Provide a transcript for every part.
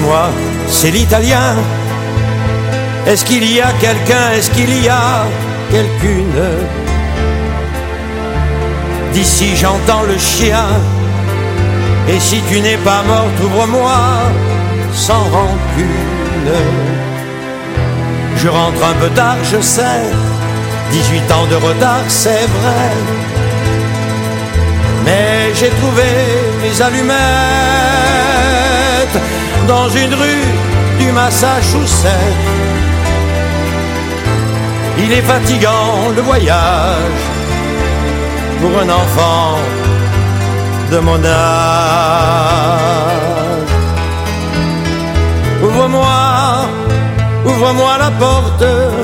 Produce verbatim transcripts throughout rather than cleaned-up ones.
moi, c'est l'italien. Est-ce qu'il y a quelqu'un, est-ce qu'il y a quelqu'une? D'ici j'entends le chien. Et si tu n'es pas morte, ouvre-moi sans rancune. Je rentre un peu tard, je sais, dix-huit ans de retard, c'est vrai. Mais j'ai trouvé mes allumettes dans une rue du Massachusetts. Il est fatigant le voyage pour un enfant de mon âge. Ouvre-moi, ouvre-moi la porte.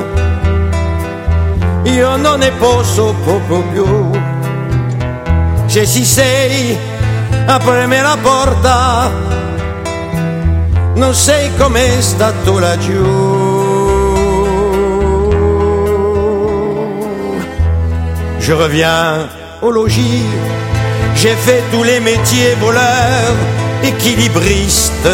Io non ne posso proprio più. Se ci sei, aprimi la porta. Non sei com'è stato laggiù. Je reviens au logis. J'ai fait tous les métiers, voleur, équilibriste,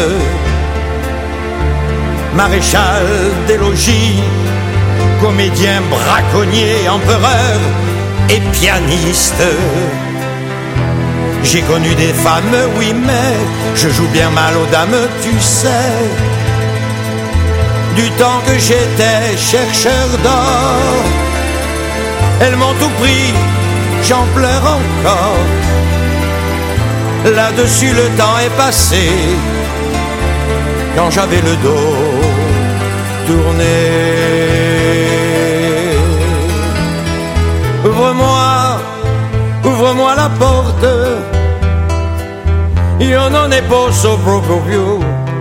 maréchal des logis, comédien, braconnier, empereur et pianiste. J'ai connu des femmes, oui, mais je joue bien mal aux dames, tu sais. Du temps que j'étais chercheur d'or, elles m'ont tout pris, j'en pleure encore. Là-dessus le temps est passé, quand j'avais le dos tourné. Ouvre-moi, ouvre-moi la porte. Io non ne posso proprio più.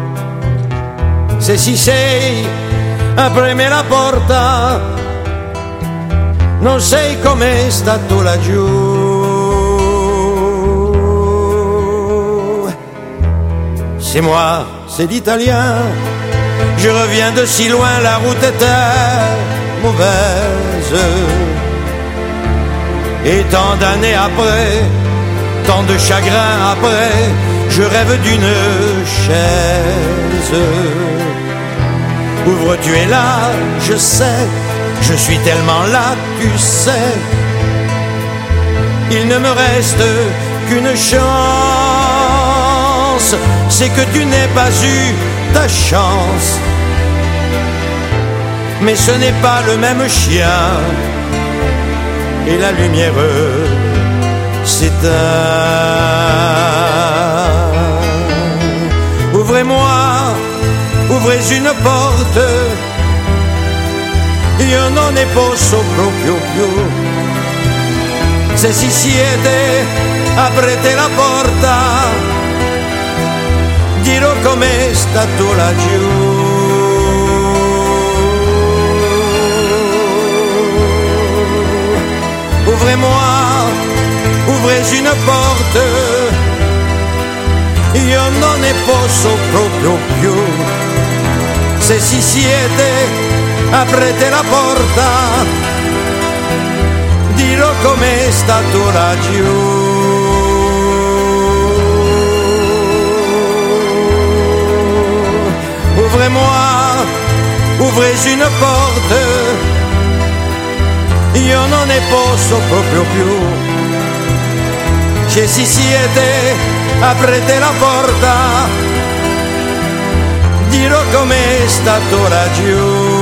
Se ci sei, aprimi la porta. Non sei com'è stato laggiù. C'est moi, c'est l'italien. Je reviens de si loin, la route était mauvaise. Et tant d'années après, tant de chagrin après, je rêve d'une chaise. Ouvre, tu es là, je sais, je suis tellement là, tu sais. Il ne me reste qu'une chance, c'est que tu n'aies pas eu ta chance. Mais ce n'est pas le même chien, et la lumière s'éteint. Ouvrez-moi, ouvrez une porte. Io non ne posso proprio più. Se ci siete, aprite la porta. Dirò com'è stato laggiù. Ouvrez-moi, ouvrez une porte. Io non ne posso proprio più. Se ci siete, aprite la porta. Dirò com'è stato laggiù. Ouvrez-moi, ouvrez une porte. Io non ne posso proprio più. Se ci siete, aprite la porta. Dirò com'è stato laggiù.